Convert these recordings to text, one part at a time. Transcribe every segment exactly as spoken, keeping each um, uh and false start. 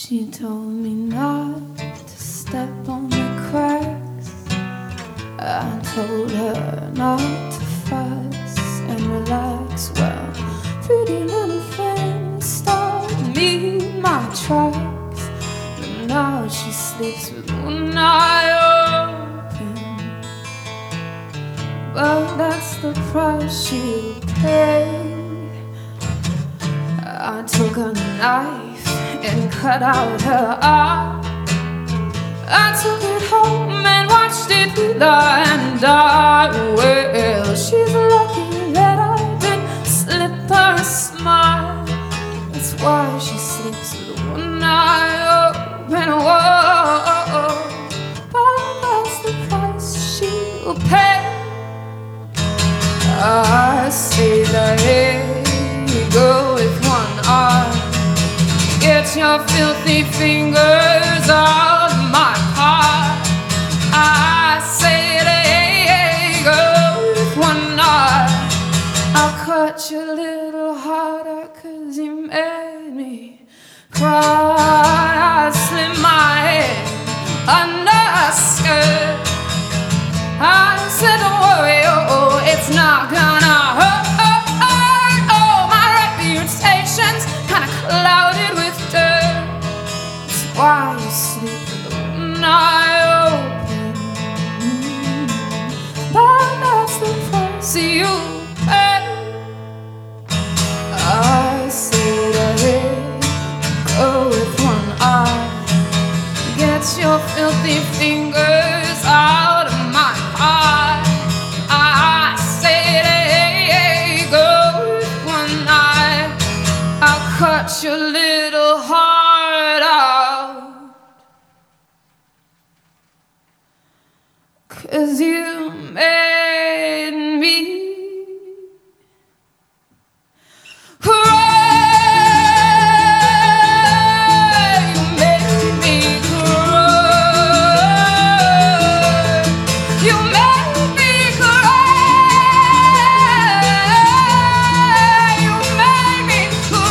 She told me not to step on the cracks. I told her not to fuss and relax. Well, pretty little thing started me my tracks, but now she sleeps with one eye open. But that's the price she'll pay. I took a knife and cut out her eye. I took it home and watched it wither and die. Well, she's lucky that I didn't slip her a smile. That's why she sleeps with one eye open. Whoa, but that's the price she'll pay. I say that here you go with one eye. Get your filthy fingers out of my pie. I say there you go with one eye. I'll cut you a little harder 'cause you made me cry. I slip my head under a skirt. I said don't worry, oh, oh it's not gonna hurt. Oh, my reputation's kinda clouded with dirt. That's why you sleep with one eye open. But that's the price you pay. I say to him, go with one eye. Get your filthy fingers out of my pie. I say to him, go with one eye. I'll cut your little heart out, 'cause you made me cry. You made me cry. You made me cry. You made me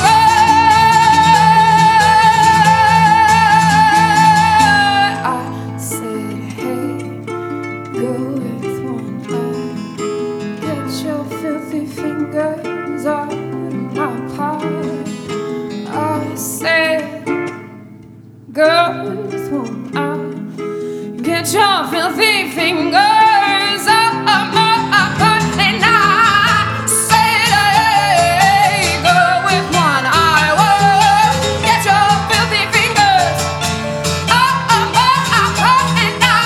cry. I said, hey, go with one eye. Get your filthy fingers out of my pie. I said, go with one eye. Get your filthy fingers out of my pie. And I said, hey, go with one eye. Whoa, get your filthy fingers out of my pie. And I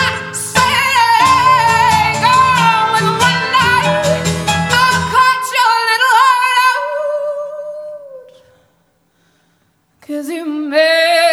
said, go with one eye. I'll cut your little heart out, 'cause you made